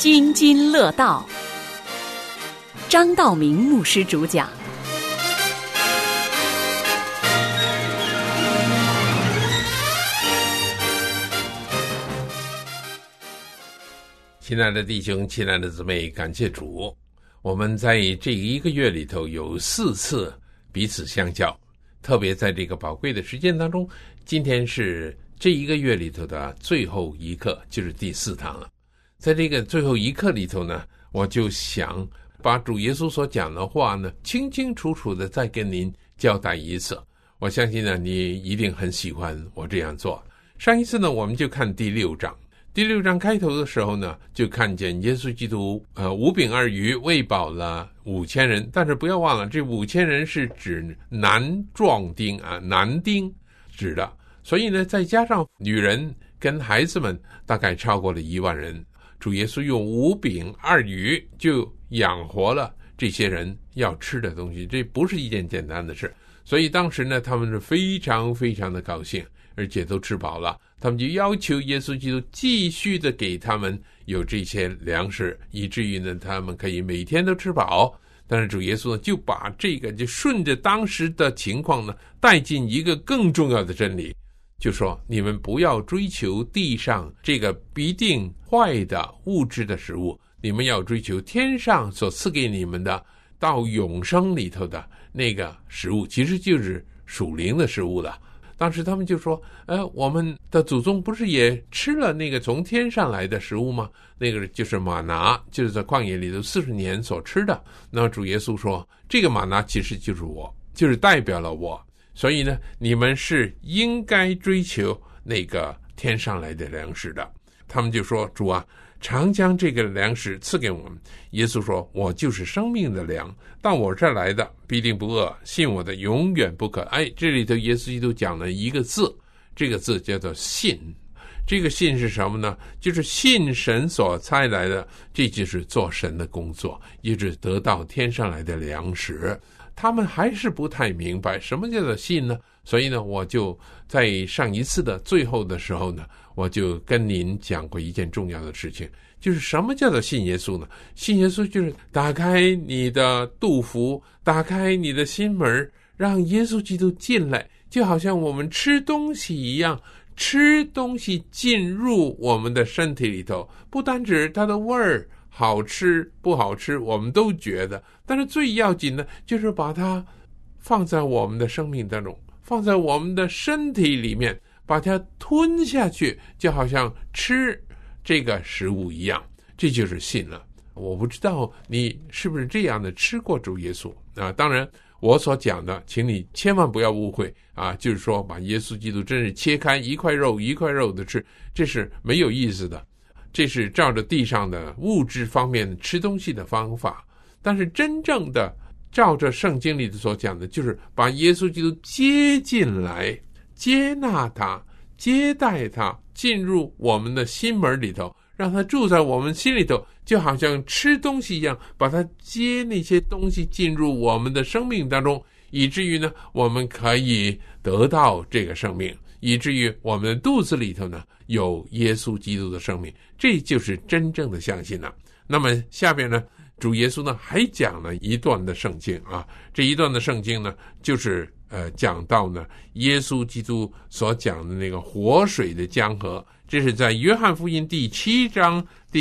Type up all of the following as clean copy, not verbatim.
津津乐道，张道明牧师主讲。 亲爱的弟兄，亲爱的姊妹，感谢主，我们在这一个月里头有4次彼此相交，特别在这个宝贵的时间当中，今天是这一个月里头的最后一课，就是第4堂了。在这个最后一课里头呢，我就想把主耶稣所讲的话呢，清清楚楚的再跟您交代一次。我相信呢，你一定很喜欢我这样做。上一次呢，我们就看第6章。第6章开头的时候呢，就看见耶稣基督5饼2鱼喂饱了5000人，但是不要忘了，这5000人是指男壮丁啊，男丁指的，所以呢，再加上女人跟孩子们，大概超过了1万人。主耶稣用5饼2鱼就养活了这些人要吃的东西，这不是一件简单的事。所以当时呢，他们是非常非常的高兴，而且都吃饱了，他们就要求耶稣基督继续的给他们有这些粮食，以至于呢，他们可以每天都吃饱。但是主耶稣呢，就把这个就顺着当时的情况呢，带进一个更重要的真理，就说你们不要追求地上这个必定坏的物质的食物，你们要追求天上所赐给你们的到永生里头的那个食物，其实就是属灵的食物了。当时他们就说我们的祖宗不是也吃了那个从天上来的食物吗？那个就是玛拿，就是在旷野里头40年所吃的。那主耶稣说，这个玛拿其实就是我，就是代表了我，所以呢，你们是应该追求那个天上来的粮食的。他们就说，主啊，常将这个粮食赐给我们。耶稣说，我就是生命的粮，到我这儿来的必定不饿，信我的永远不渴。这里头耶稣基督讲了一个字，这个字叫做信。这个信是什么呢？就是信神所差来的，这就是做神的工作，也就是得到天上来的粮食。他们还是不太明白什么叫做信呢？所以呢，我就在上一次的最后的时候呢，我就跟您讲过一件重要的事情，就是什么叫做信耶稣呢？信耶稣就是打开你的肚腹，打开你的心门，让耶稣基督进来，就好像我们吃东西一样，吃东西进入我们的身体里头，不单指它的味儿好吃不好吃我们都觉得，但是最要紧的就是把它放在我们的生命当中，放在我们的身体里面，把它吞下去，就好像吃这个食物一样，这就是信了。我不知道你是不是这样的吃过主耶稣啊？当然我所讲的请你千万不要误会啊，就是说把耶稣基督真是切开一块肉一块肉的吃，这是没有意思的，这是照着地上的物质方面吃东西的方法。但是真正的照着圣经里所讲的，就是把耶稣基督接进来，接纳他，接待他进入我们的心门里头，让他住在我们心里头，就好像吃东西一样，把他接那些东西进入我们的生命当中，以至于呢，我们可以得到这个生命，以至于我们的肚子里头呢有耶稣基督的生命，这就是真正的相信了。那么下边呢，主耶稣呢还讲了一段的圣经啊，这一段的圣经呢，就是讲到呢耶稣基督所讲的那个活水的江河，这是在约翰福音第7章第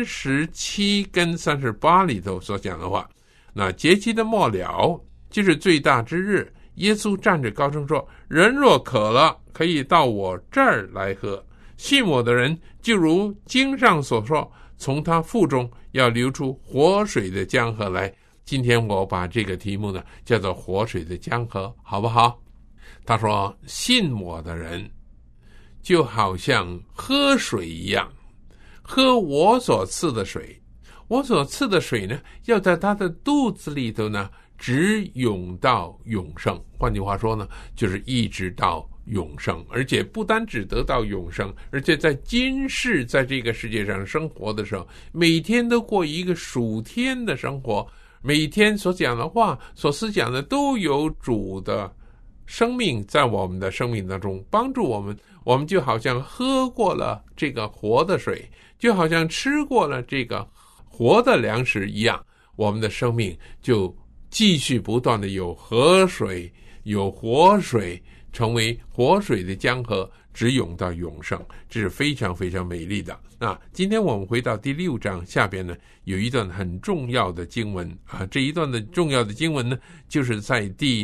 37跟38里头所讲的话。那节期的末了，就是最大之日，耶稣站着高声说，人若渴了，可以到我这儿来喝，信我的人就如经上所说，从他腹中要流出活水的江河来。今天我把这个题目呢叫做活水的江河，好不好？他说，信我的人就好像喝水一样，喝我所赐的水，我所赐的水呢，要在他的肚子里头呢直涌到永生。换句话说呢，就是一直到永生，而且不单只得到永生，而且在今世在这个世界上生活的时候，每天都过一个属天的生活，每天所讲的话所思想的都有主的生命在我们的生命当中帮助我们，我们就好像喝过了这个活的水，就好像吃过了这个活的粮食一样，我们的生命就继续不断的有河水，有活水，成为活水的江河，直涌到永生，这是非常非常美丽的。那今天我们回到第6章下边呢，有一段很重要的经文啊，这一段的重要的经文呢，就是在第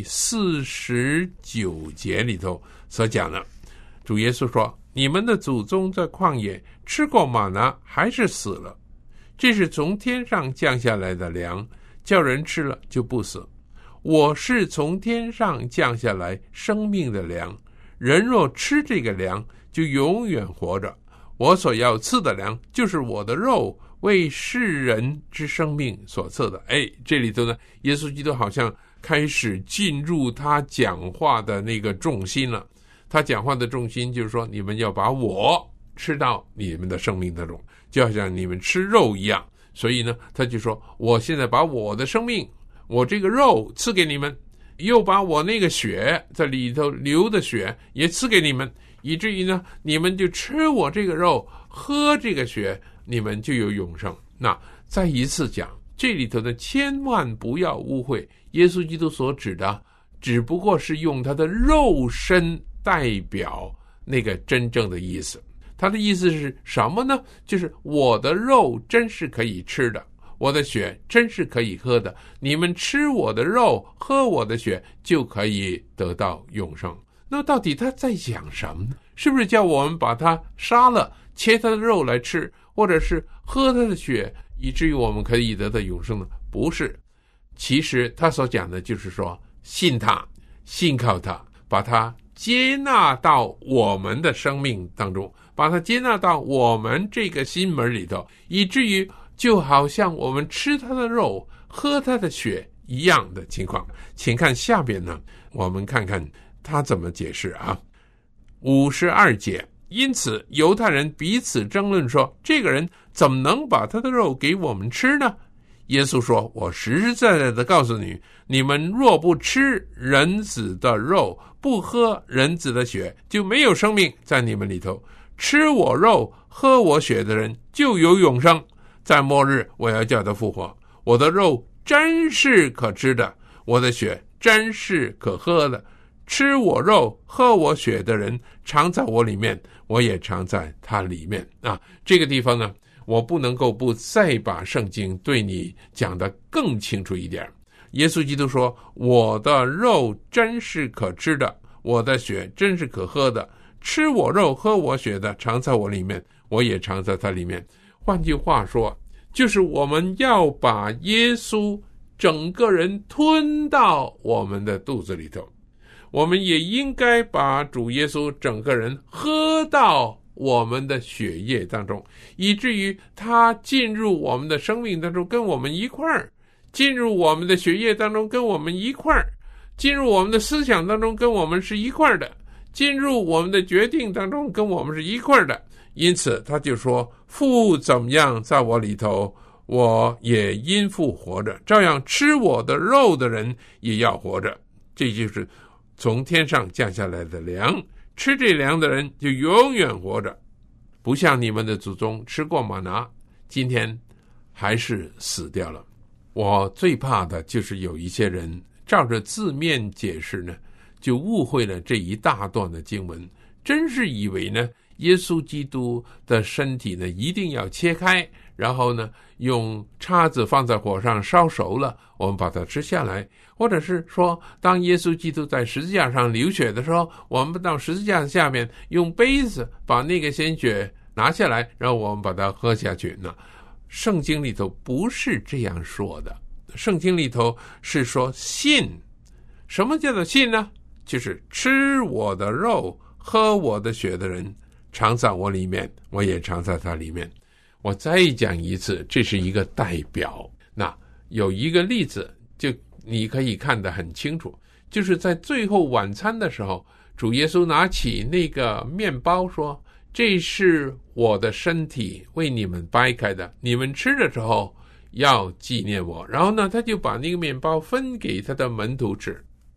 49节里头所讲的。主耶稣说：你们的祖宗在旷野吃过玛拿，还是死了。这是从天上降下来的粮，叫人吃了就不死。我是从天上降下来生命的粮，人若吃这个粮，就永远活着。我所要赐的粮，就是我的肉，为世人之生命所赐的。这里头呢，耶稣基督好像开始进入他讲话的那个重心了。他讲话的重心就是说，你们要把我吃到你们的生命当中，就好像你们吃肉一样。所以呢，他就说，我现在把我的生命，我这个肉赐给你们，又把我那个血在里头流的血也赐给你们，以至于呢，你们就吃我这个肉，喝这个血，你们就有永生。那再一次讲，这里头呢，千万不要误会，耶稣基督所指的只不过是用他的肉身代表那个真正的意思。他的意思是什么呢？就是我的肉真是可以吃的，我的血真是可以喝的，你们吃我的肉，喝我的血，就可以得到永生。那到底他在讲什么呢？是不是叫我们把他杀了，切他的肉来吃，或者是喝他的血，以至于我们可以得到永生呢？不是，其实他所讲的就是说，信他，信靠他，把他接纳到我们的生命当中，把它接纳到我们这个心门里头，以至于就好像我们吃他的肉，喝他的血一样的情况。请看下边呢，我们看看他怎么解释啊。52节，因此犹太人彼此争论说，这个人怎么能把他的肉给我们吃呢？耶稣说，我实实在在的告诉你，你们若不吃人子的肉，不喝人子的血，就没有生命在你们里头。吃我肉喝我血的人就有永生，在末日我要叫他复活。我的肉真是可吃的，我的血真是可喝的。吃我肉喝我血的人常在我里面，我也常在他里面啊。这个地方呢，我不能够不再把圣经对你讲得更清楚一点。耶稣基督说，我的肉真是可吃的，我的血真是可喝的。吃我肉喝我血的常在我里面，我也常在他里面。换句话说，就是我们要把耶稣整个人吞到我们的肚子里头，我们也应该把主耶稣整个人喝到我们的血液当中，以至于他进入我们的生命当中，跟我们一块儿，进入我们的血液当中，跟我们一块儿，进入我们的思想当中，跟我们是一块儿的，进入我们的决定当中，跟我们是一块儿的。因此他就说，父怎么样在我里头，我也因父活着，照样吃我的肉的人也要活着。这就是从天上降下来的粮，吃这粮的人就永远活着，不像你们的祖宗吃过玛拿，今天还是死掉了。我最怕的就是有一些人照着字面解释呢，就误会了这一大段的经文，真是以为呢，耶稣基督的身体呢一定要切开，然后呢用叉子放在火上烧熟了，我们把它吃下来。或者是说，当耶稣基督在十字架上流血的时候，我们到十字架下面用杯子把那个鲜血拿下来，然后我们把它喝下去呢。圣经里头不是这样说的，圣经里头是说信。什么叫做信呢？就是吃我的肉喝我的血的人常在我里面，我也常在他里面。我再讲一次，这是一个代表。那有一个例子就你可以看得很清楚，就是在最后晚餐的时候，主耶稣拿起那个面包说，这是我的身体为你们掰开的，你们吃的时候要纪念我。然后呢，他就把那个面包分给他的门徒吃。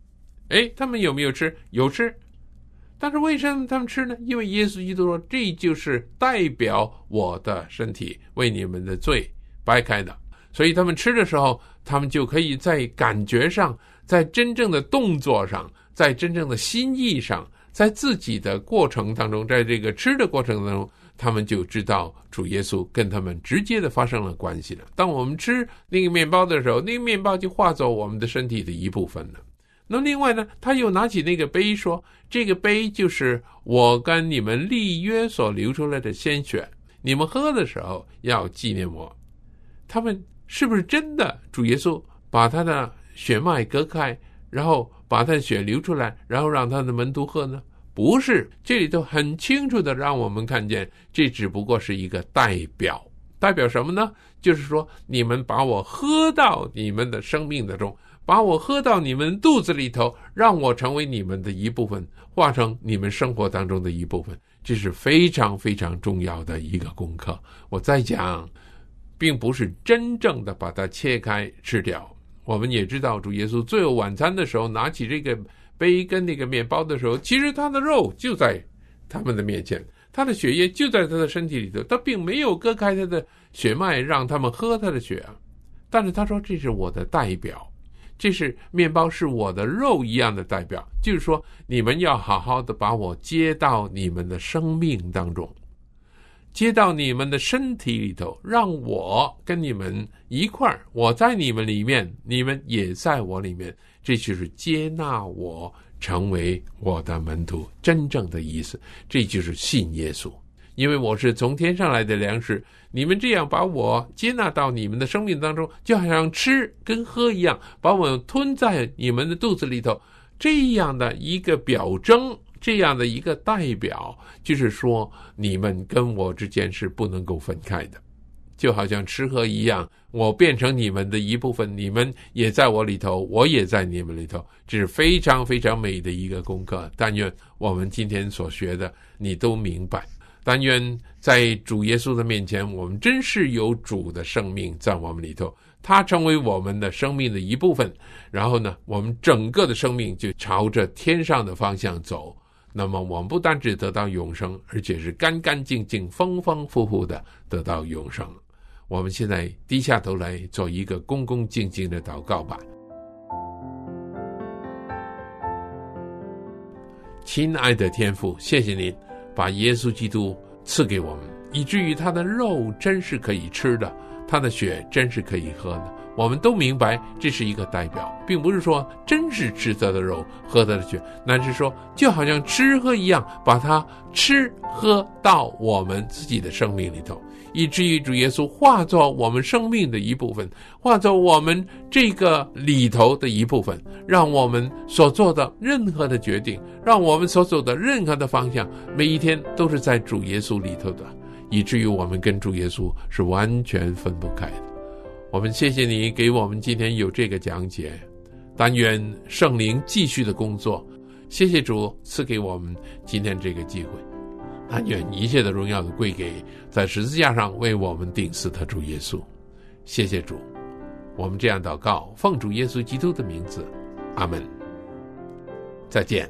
他们有没有吃？有吃。但是为什么他们吃呢？因为耶稣基督说，这就是代表我的身体为你们的罪掰开的。所以他们吃的时候，他们就可以在感觉上，在真正的动作上，在真正的心意上，在自己的过程当中，在这个吃的过程当中，他们就知道主耶稣跟他们直接的发生了关系了。当我们吃那个面包的时候，那个面包就化作我们的身体的一部分了。那另外呢，他又拿起那个杯说，这个杯就是我跟你们立约所流出来的鲜血，你们喝的时候要纪念我。他们是不是真的主耶稣把他的血脉割开，然后把他的血流出来，然后让他的门徒喝呢？不是，这里头很清楚的让我们看见，这只不过是一个代表。代表什么呢？就是说，你们把我喝到你们的生命当中，把我喝到你们肚子里头，让我成为你们的一部分，化成你们生活当中的一部分。这是非常非常重要的一个功课。我再讲，并不是真正的把它切开吃掉。我们也知道，主耶稣最后晚餐的时候，拿起这个杯跟那个面包的时候，其实他的肉就在他们的面前，他的血液就在他的身体里头，他并没有割开他的血脉让他们喝他的血啊。但是他说，这是我的代表，这是面包是我的肉一样的代表，就是说你们要好好的把我接到你们的生命当中，接到你们的身体里头，让我跟你们一块儿，我在你们里面，你们也在我里面，这就是接纳我成为我的门徒真正的意思。这就是信耶稣，因为我是从天上来的粮食，你们这样把我接纳到你们的生命当中，就好像吃跟喝一样，把我吞在你们的肚子里头，这样的一个表征，这样的一个代表，就是说你们跟我之间是不能够分开的，就好像吃喝一样，我变成你们的一部分，你们也在我里头，我也在你们里头。这是非常非常美的一个功课，但愿我们今天所学的你都明白。但愿在主耶稣的面前，我们真是有主的生命在我们里头，他成为我们的生命的一部分，然后呢，我们整个的生命就朝着天上的方向走。那么我们不单只得到永生，而且是干干净净、丰丰富富的得到永生。我们现在低下头来做一个恭恭敬敬的祷告吧。亲爱的天父，谢谢您把耶稣基督赐给我们，以至于他的肉真是可以吃的，他的血真是可以喝的。我们都明白这是一个代表，并不是说真是吃他的肉喝他的血，乃是说就好像吃喝一样，把它吃喝到我们自己的生命里头，以至于主耶稣化作我们生命的一部分，化作我们这个里头的一部分，让我们所做的任何的决定，让我们所走的任何的方向，每一天都是在主耶稣里头的，以至于我们跟主耶稣是完全分不开的。我们谢谢你给我们今天有这个讲解，但愿圣灵继续的工作。谢谢主赐给我们今天这个机会，但愿一切的荣耀都归给在十字架上为我们钉死的主耶稣。谢谢主，我们这样祷告，奉主耶稣基督的名字，阿们。再见。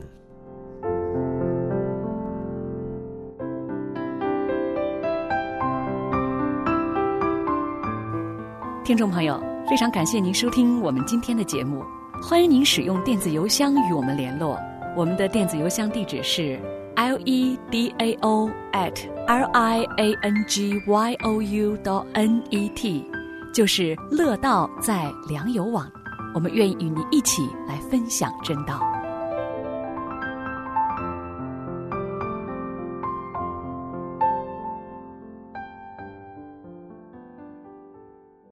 听众朋友，非常感谢您收听我们今天的节目，欢迎您使用电子邮箱与我们联络。我们的电子邮箱地址是 ledao@liangyou.net， 就是乐道在良友网。我们愿意与您一起来分享真道。